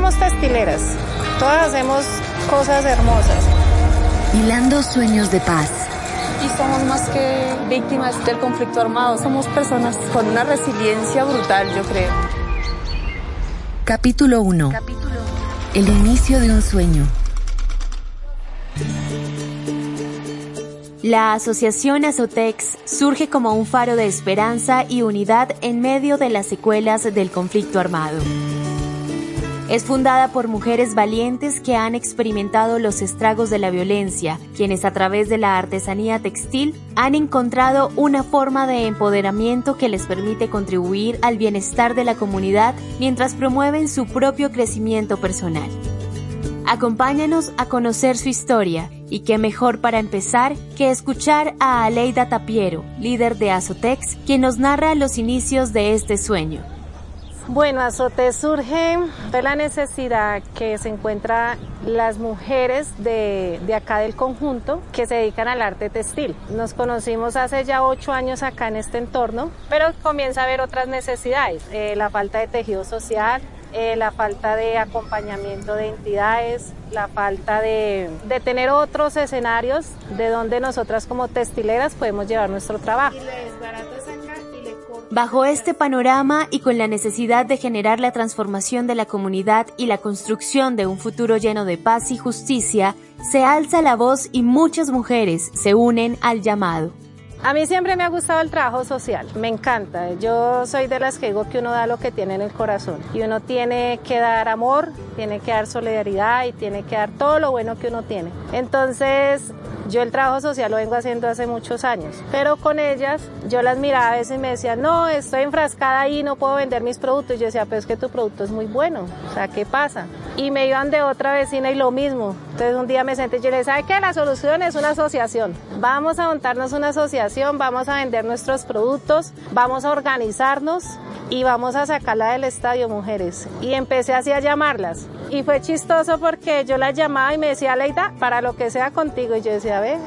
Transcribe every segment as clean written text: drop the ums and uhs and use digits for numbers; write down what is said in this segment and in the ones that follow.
somos textileras, todas hacemos cosas hermosas. Hilando sueños de paz. Y somos más que víctimas del conflicto armado, somos personas con una resiliencia brutal, yo creo. Capítulo 1. El inicio de un sueño. La asociación Azotex surge como un faro de esperanza y unidad en medio de las secuelas del conflicto armado. Es fundada por mujeres valientes que han experimentado los estragos de la violencia, quienes a través de la artesanía textil han encontrado una forma de empoderamiento que les permite contribuir al bienestar de la comunidad mientras promueven su propio crecimiento personal. Acompáñanos a conocer su historia, y qué mejor para empezar que escuchar a Aleida Tapiero, líder de Azotex, quien nos narra los inicios de este sueño. Bueno, Azotex surge de la necesidad que se encuentran las mujeres de acá del conjunto que se dedican al arte textil. Nos conocimos hace ya 8 años acá en este entorno, pero comienza a haber otras necesidades, la falta de tejido social, la falta de acompañamiento de entidades, la falta de tener otros escenarios de donde nosotras como textileras podemos llevar nuestro trabajo. Bajo este panorama y con la necesidad de generar la transformación de la comunidad y la construcción de un futuro lleno de paz y justicia, se alza la voz y muchas mujeres se unen al llamado. A mí siempre me ha gustado el trabajo social, me encanta. Yo soy de las que digo que uno da lo que tiene en el corazón y uno tiene que dar amor, tiene que dar solidaridad y tiene que dar todo lo bueno que uno tiene. Entonces, yo el trabajo social lo vengo haciendo hace muchos años, pero con ellas yo las miraba a veces y me decían, no, estoy enfrascada ahí, no puedo vender mis productos. Y yo decía, pero es que tu producto es muy bueno, o sea, ¿qué pasa? Y me iban de otra vecina y lo mismo. Entonces un día me senté y yo le dije, ¿sabe qué? La solución es una asociación. Vamos a montarnos una asociación, vamos a vender nuestros productos, vamos a organizarnos y vamos a sacarla del estadio, mujeres. Y empecé así a llamarlas. Y fue chistoso porque yo las llamaba y me decía, Aleida, para lo que sea contigo. Y yo decía, ve.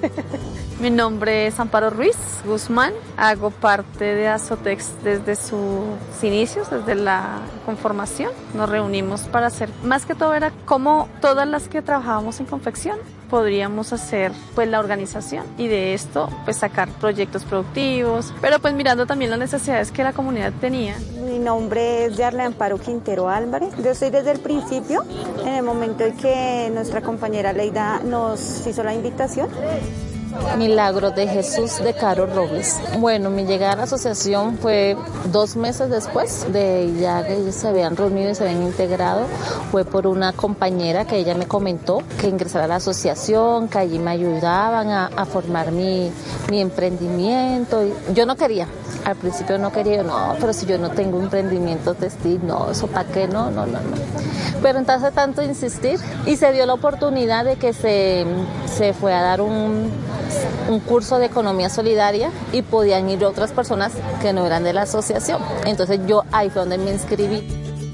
Mi nombre es Amparo Ruiz Guzmán, hago parte de Azotex desde sus inicios, desde la conformación. Nos reunimos para hacer, más que todo era como todas las que trabajábamos en confección, podríamos hacer pues la organización y de esto pues sacar proyectos productivos, pero pues mirando también las necesidades que la comunidad tenía. Mi nombre es Yarle Amparo Quintero Álvarez. Yo estoy desde el principio, en el momento en que nuestra compañera Leida nos hizo la invitación. Milagros de Jesús de Caro Robles. Bueno, mi llegada a la asociación fue 2 meses después de ya que ellos se habían reunido y se habían integrado. Fue por una compañera que ella me comentó que ingresara a la asociación, que allí me ayudaban a formar mi emprendimiento. Yo no quería. Al principio no quería, no, pero si yo no tengo un emprendimiento textil, no, eso para qué, no. Pero entonces tanto insistir y se dio la oportunidad de que se fue a dar un curso de economía solidaria y podían ir otras personas que no eran de la asociación. Entonces yo ahí fue donde me inscribí.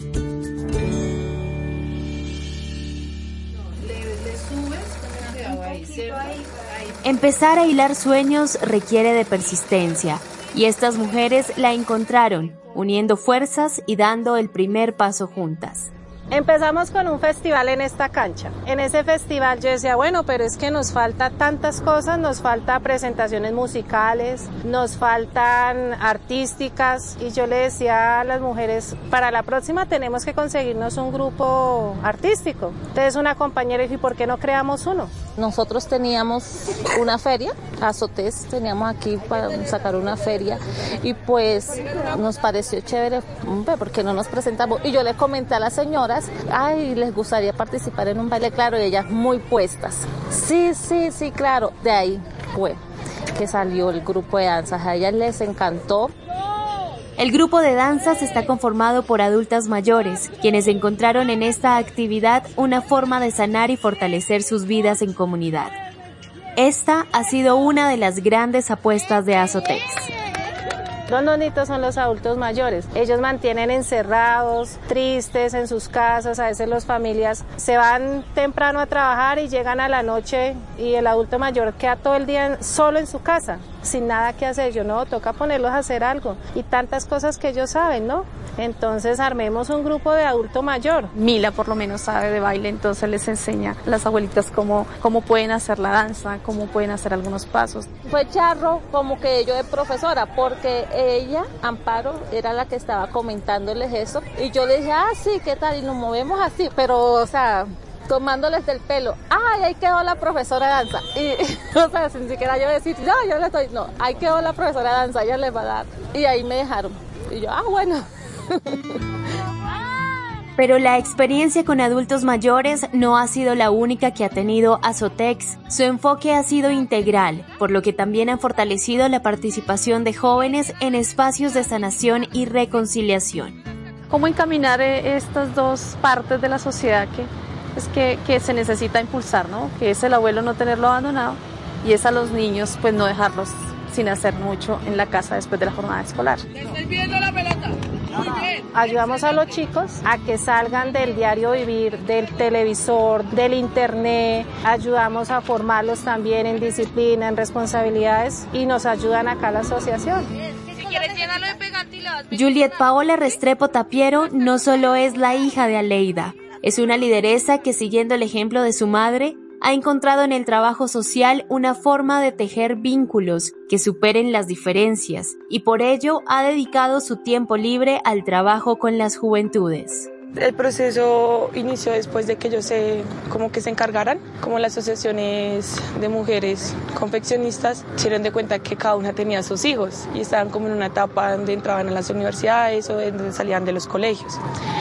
Empezar a hilar sueños requiere de persistencia. Y estas mujeres la encontraron, uniendo fuerzas y dando el primer paso juntas. Empezamos con un festival en esta cancha. En ese festival yo decía, bueno, pero es que nos falta tantas cosas, nos falta presentaciones musicales, nos faltan artísticas, y yo le decía a las mujeres, para la próxima tenemos que conseguirnos un grupo artístico. Entonces una compañera dijo, ¿y por qué no creamos uno? Nosotros teníamos una feria, Azotex, teníamos aquí para sacar una feria y pues nos pareció chévere, ¿por qué no nos presentamos? Y yo le comenté a las señoras, ay, les gustaría participar en un baile, claro, y ellas muy puestas. Sí, claro, de ahí fue que salió el grupo de danzas, a ellas les encantó. El grupo de danzas está conformado por adultas mayores, quienes encontraron en esta actividad una forma de sanar y fortalecer sus vidas en comunidad. Esta ha sido una de las grandes apuestas de Azotex. Los bonitos son los adultos mayores. Ellos mantienen encerrados, tristes en sus casas. A veces las familias se van temprano a trabajar y llegan a la noche y el adulto mayor queda todo el día solo en su casa. sin nada que hacer. Yo no, toca ponerlos a hacer algo y tantas cosas que ellos saben, ¿no? Entonces armemos un grupo de adulto mayor. Mila por lo menos sabe de baile, entonces les enseña a las abuelitas cómo pueden hacer la danza, cómo pueden hacer algunos pasos. Fue charro como que yo de profesora, porque ella, Amparo, era la que estaba comentándoles eso y yo le dije, sí, ¿qué tal? Y nos movemos así, pero o sea, tomándoles del pelo, ahí quedó la profesora de danza, y o sea, sin siquiera yo decir, yo le estoy, no, ahí quedó la profesora de danza, ella les va a dar, y ahí me dejaron, y yo, bueno. Pero la experiencia con adultos mayores no ha sido la única que ha tenido Azotex. Su enfoque ha sido integral, por lo que también han fortalecido la participación de jóvenes en espacios de sanación y reconciliación. ¿Cómo encaminar estas dos partes de la sociedad que se necesita impulsar, ¿no? Que es el abuelo no tenerlo abandonado y es a los niños pues no dejarlos sin hacer mucho en la casa después de la jornada escolar. ¡Estoy viendo la pelota! Muy bien. Ayudamos a los chicos a que salgan del diario vivir, del televisor, del internet, ayudamos a formarlos también en disciplina, en responsabilidades y nos ayudan acá a la asociación. Si quieres llénalo de pegante y lo vas. Juliet Paola Restrepo Tapiero no solo es la hija de Aleida, es una lideresa que, siguiendo el ejemplo de su madre, ha encontrado en el trabajo social una forma de tejer vínculos que superen las diferencias y por ello ha dedicado su tiempo libre al trabajo con las juventudes. El proceso inició después de que ellos se encargaran, como las asociaciones de mujeres confeccionistas se dieron de cuenta que cada una tenía sus hijos y estaban como en una etapa donde entraban a las universidades o donde salían de los colegios.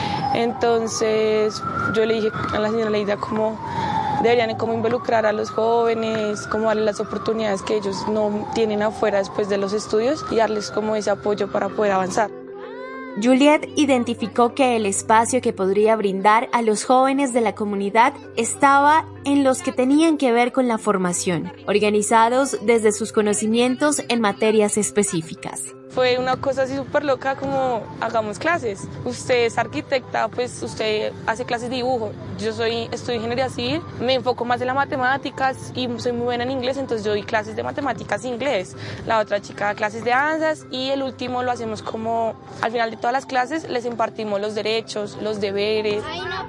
Entonces yo le dije a la señora Leida cómo deberían involucrar a los jóvenes, cómo darles las oportunidades que ellos no tienen afuera después de los estudios y darles como ese apoyo para poder avanzar. Juliet identificó que el espacio que podría brindar a los jóvenes de la comunidad estaba en los que tenían que ver con la formación, organizados desde sus conocimientos en materias específicas. Fue una cosa así súper loca como hagamos clases. Usted es arquitecta, pues usted hace clases de dibujo. Yo estudio ingeniería civil, me enfoco más en las matemáticas y soy muy buena en inglés, entonces yo doy clases de matemáticas e inglés. La otra chica da clases de danzas y el último lo hacemos como al final de todas las clases les impartimos los derechos, los deberes.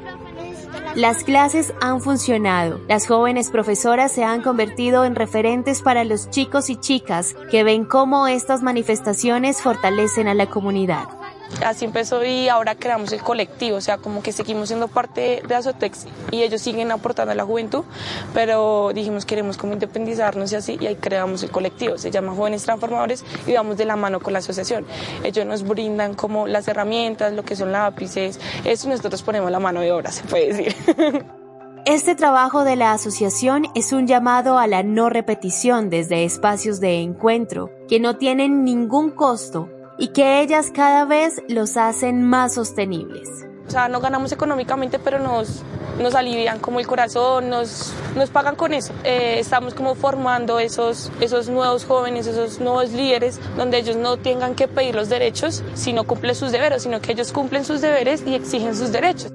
Las clases han funcionado. Las jóvenes profesoras se han convertido en referentes para los chicos y chicas que ven cómo estas manifestaciones fortalecen a la comunidad. Así empezó y ahora creamos el colectivo, o sea, como que seguimos siendo parte de Azotex y ellos siguen aportando a la juventud, pero dijimos queremos como independizarnos y así, y ahí creamos el colectivo, se llama Jóvenes Transformadores y vamos de la mano con la asociación. Ellos nos brindan como las herramientas, lo que son lápices, eso nosotros ponemos la mano de obra, se puede decir. Este trabajo de la asociación es un llamado a la no repetición desde espacios de encuentro que no tienen ningún costo y que ellas cada vez los hacen más sostenibles. O sea, no ganamos económicamente, pero nos alivian como el corazón, nos pagan con eso. Estamos como formando esos nuevos jóvenes, esos nuevos líderes, donde ellos no tengan que pedir los derechos, sino cumplen sus deberes, sino que ellos cumplen sus deberes y exigen sus derechos.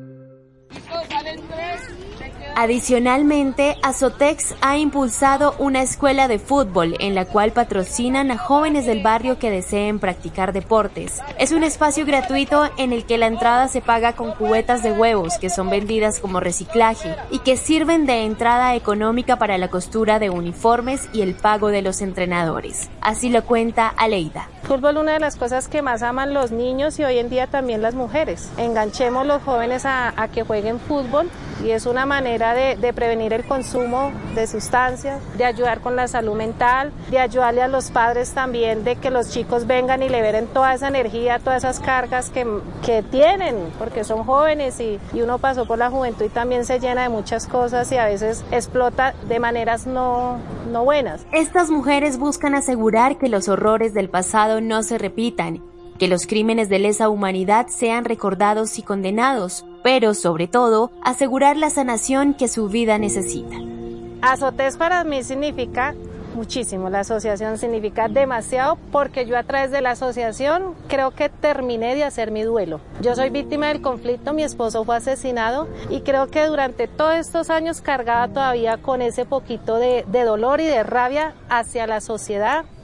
Adicionalmente, Azotex ha impulsado una escuela de fútbol en la cual patrocinan a jóvenes del barrio que deseen practicar deportes. Es un espacio gratuito en el que la entrada se paga con cubetas de huevos que son vendidas como reciclaje y que sirven de entrada económica para la costura de uniformes y el pago de los entrenadores. Así lo cuenta Aleida. Fútbol, una de las cosas que más aman los niños y hoy en día también las mujeres. Enganchemos los jóvenes a que jueguen fútbol y es una manera de prevenir el consumo de sustancias, de ayudar con la salud mental, de ayudarle a los padres también, de que los chicos vengan y liberen toda esa energía, todas esas cargas que tienen, porque son jóvenes y uno pasó por la juventud y también se llena de muchas cosas y a veces explota de maneras no buenas. Estas mujeres buscan asegurar que los horrores del pasado no se repitan, que los crímenes de lesa humanidad sean recordados y condenados, pero sobre todo, asegurar la sanación que su vida necesita. Azotex para mí significa muchísimo, la asociación significa demasiado porque yo a través de la asociación creo que terminé de hacer mi duelo. Yo soy víctima del conflicto, mi esposo fue asesinado y creo que durante todos estos años cargaba todavía con ese poquito de dolor y de rabia hacia la sociedad,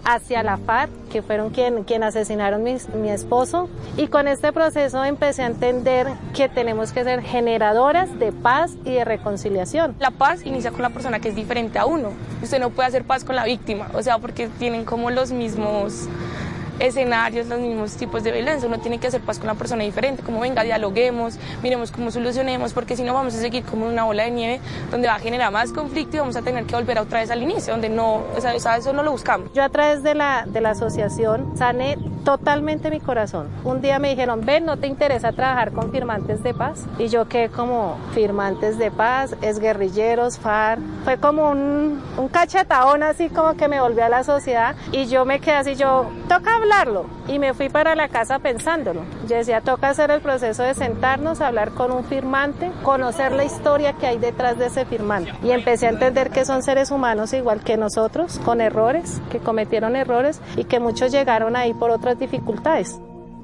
hacia la FARC, que fueron quien asesinaron mi esposo. Y con este proceso empecé a entender que tenemos que ser generadoras de paz y de reconciliación. La paz inicia con la persona que es diferente a uno. Usted no puede hacer paz con la víctima, o sea, porque tienen como los mismos escenarios, los mismos tipos de violencia. Uno tiene que hacer paz con la persona diferente, como venga, dialoguemos, miremos cómo solucionemos, porque si no vamos a seguir como una bola de nieve donde va a generar más conflicto y vamos a tener que volver otra vez al inicio, donde no, o sea, eso no lo buscamos. Yo a través de la asociación sané totalmente mi corazón. Un día me dijeron, ven, ¿no te interesa trabajar con firmantes de paz? Y yo quedé como, firmantes de paz, exguerrilleros, FARC. Fue como un cachetadón así como que me volví a la sociedad y yo me quedé así, toca hablarlo. Y me fui para la casa pensándolo. Yo decía, toca hacer el proceso de sentarnos, hablar con un firmante, conocer la historia que hay detrás de ese firmante. Y empecé a entender que son seres humanos igual que nosotros, con errores, que cometieron errores y que muchos llegaron ahí por otras dificultades.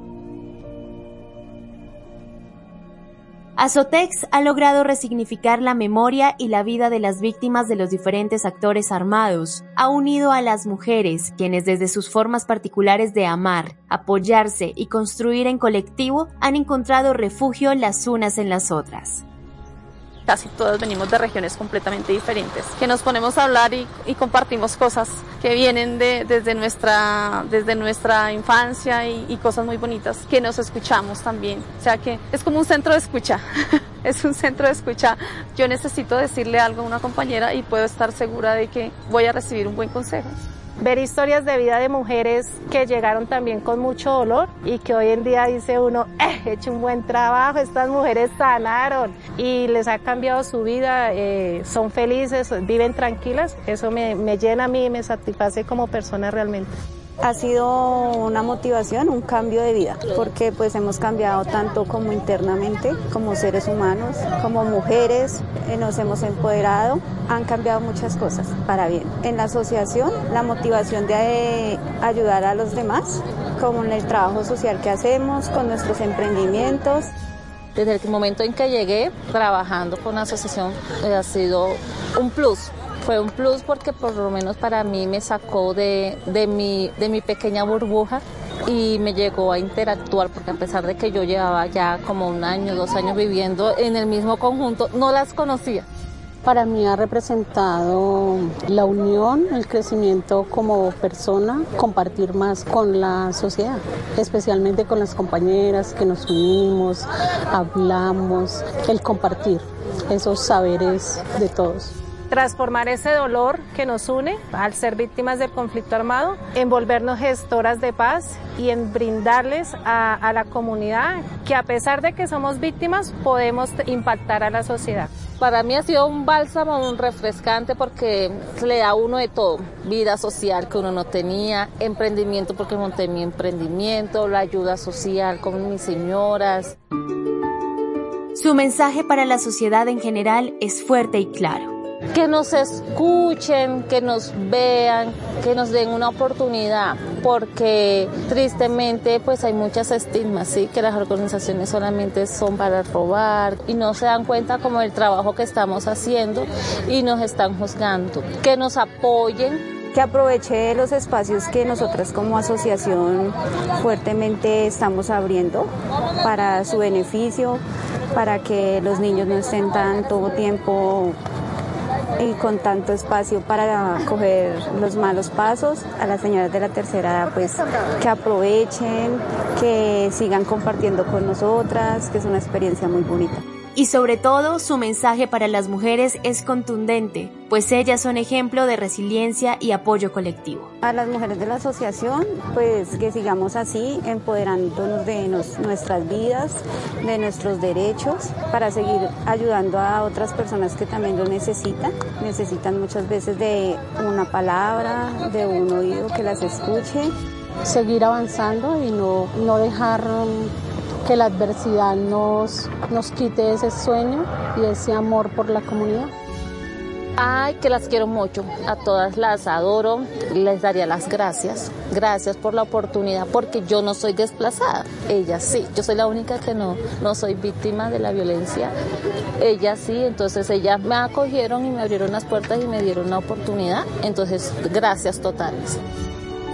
Azotex ha logrado resignificar la memoria y la vida de las víctimas de los diferentes actores armados. Ha unido a las mujeres, quienes desde sus formas particulares de amar, apoyarse y construir en colectivo han encontrado refugio las unas en las otras. Casi todas venimos de regiones completamente diferentes, que nos ponemos a hablar y compartimos cosas que vienen desde nuestra infancia y cosas muy bonitas que nos escuchamos también. O sea que es como un centro de escucha, es un centro de escucha. Yo necesito decirle algo a una compañera y puedo estar segura de que voy a recibir un buen consejo. Ver historias de vida de mujeres que llegaron también con mucho dolor y que hoy en día dice uno, he hecho un buen trabajo, estas mujeres sanaron y les ha cambiado su vida, son felices, viven tranquilas, eso me llena a mí y me satisface como persona realmente. Ha sido una motivación, un cambio de vida, porque pues hemos cambiado tanto como internamente, como seres humanos, como mujeres, nos hemos empoderado, han cambiado muchas cosas para bien. En la asociación, la motivación de ayudar a los demás, como en el trabajo social que hacemos, con nuestros emprendimientos. Desde el momento en que llegué trabajando con la asociación ha sido un plus. Fue un plus porque por lo menos para mí me sacó de mi pequeña burbuja y me llegó a interactuar, porque a pesar de que yo llevaba ya como 1 año, 2 años viviendo en el mismo conjunto, no las conocía. Para mí ha representado la unión, el crecimiento como persona, compartir más con la sociedad, especialmente con las compañeras que nos unimos, hablamos, el compartir esos saberes de todos. Transformar ese dolor que nos une al ser víctimas del conflicto armado, en volvernos gestoras de paz y en brindarles a la comunidad que a pesar de que somos víctimas podemos impactar a la sociedad. Para mí ha sido un bálsamo, un refrescante porque le da a uno de todo, vida social que uno no tenía, emprendimiento porque monté mi emprendimiento, la ayuda social con mis señoras. Su mensaje para la sociedad en general es fuerte y claro. Que nos escuchen, que nos vean, que nos den una oportunidad, porque tristemente pues hay muchas estigmas, ¿sí? Que las organizaciones solamente son para robar y no se dan cuenta como el trabajo que estamos haciendo y nos están juzgando. Que nos apoyen. Que aproveche los espacios que nosotras como asociación fuertemente estamos abriendo para su beneficio, para que los niños no estén tanto tiempo y con tanto espacio para coger los malos pasos. A las señoras de la tercera edad pues que aprovechen, que sigan compartiendo con nosotras, que es una experiencia muy bonita. Y sobre todo, su mensaje para las mujeres es contundente, pues ellas son ejemplo de resiliencia y apoyo colectivo. A las mujeres de la asociación, pues que sigamos así, empoderándonos de nuestras vidas, de nuestros derechos, para seguir ayudando a otras personas que también lo necesitan muchas veces de una palabra, de un oído que las escuche. Seguir avanzando y no dejar que la adversidad nos quite ese sueño y ese amor por la comunidad. Ay, que las quiero mucho, a todas las adoro, les daría las gracias por la oportunidad, porque yo no soy desplazada, ellas sí, yo soy la única que no soy víctima de la violencia, ellas sí, entonces ellas me acogieron y me abrieron las puertas y me dieron la oportunidad, entonces gracias totales.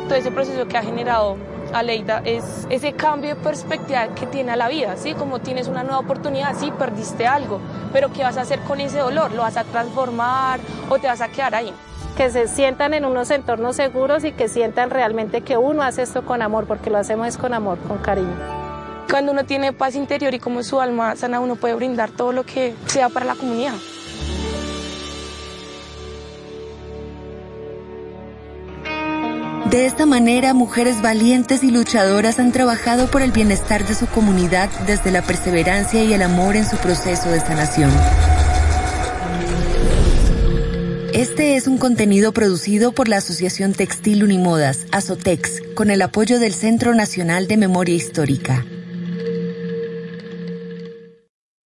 todo ese proceso que ha generado Aleida es ese cambio de perspectiva que tiene a la vida, ¿sí? Como tienes una nueva oportunidad, sí, perdiste algo, pero ¿qué vas a hacer con ese dolor? ¿Lo vas a transformar o te vas a quedar ahí? Que se sientan en unos entornos seguros y que sientan realmente que uno hace esto con amor, porque lo hacemos es con amor, con cariño. Cuando uno tiene paz interior y como su alma sana, uno puede brindar todo lo que sea para la comunidad. De esta manera, mujeres valientes y luchadoras han trabajado por el bienestar de su comunidad desde la perseverancia y el amor en su proceso de sanación. Este es un contenido producido por la Asociación Textil Unimodas, Asotex, con el apoyo del Centro Nacional de Memoria Histórica.